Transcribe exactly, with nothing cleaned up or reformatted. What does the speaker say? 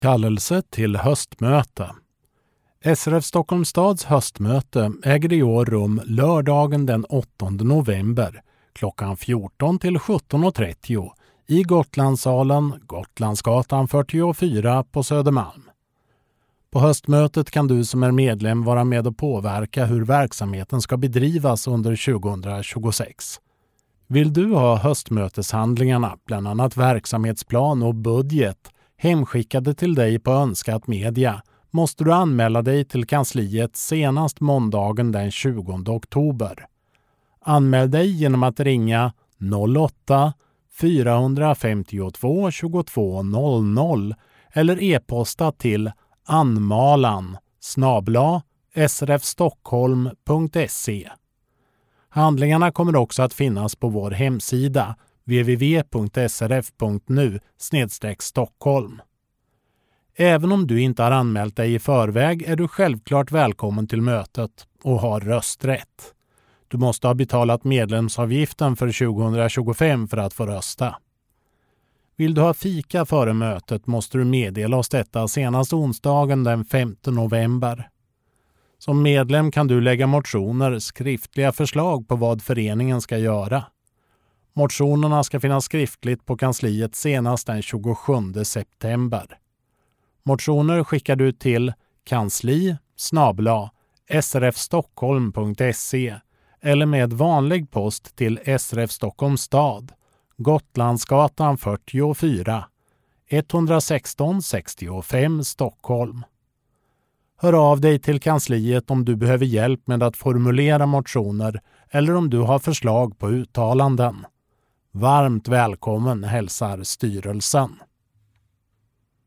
Kallelse till höstmöte. S R F Stockholms stads höstmöte äger i år rum lördagen den åttonde november klockan fjorton till sjutton och trettio i Gotlandssalen, Gotlandsgatan fyrtiofyra på Södermalm. På höstmötet kan du som är medlem vara med och påverka hur verksamheten ska bedrivas under tjugohundratjugosex. Vill du ha höstmöteshandlingarna, bland annat verksamhetsplan och budget, hemskickade till dig på önskat media, måste du anmäla dig till kansliet senast måndagen den tjugonde oktober. Anmäl dig genom att ringa noll åtta fyra fem två tjugotvå noll noll eller e-posta till anmalan snabel-a srfstockholm punkt se. Handlingarna kommer också att finnas på vår hemsida w w w punkt s r f punkt nu snedstreck stockholm. Även om du inte har anmält dig i förväg är du självklart välkommen till mötet och har rösträtt. Du måste ha betalat medlemsavgiften för tjugohundratjugofem för att få rösta. Vill du ha fika före mötet måste du meddela oss detta senast onsdagen den femte november. Som medlem kan du lägga motioner, skriftliga förslag på vad föreningen ska göra. Motionerna ska finnas skriftligt på kansliet senast den tjugosjunde september. Motioner skickar du till kansli snabel-a srfstockholm punkt se eller med vanlig post till S R F Stockholms stad, Gotlandsgatan fyrtiofyra, etthundrasexton sextiofem Stockholm. Hör av dig till kansliet om du behöver hjälp med att formulera motioner eller om du har förslag på uttalanden. Varmt välkommen hälsar styrelsen.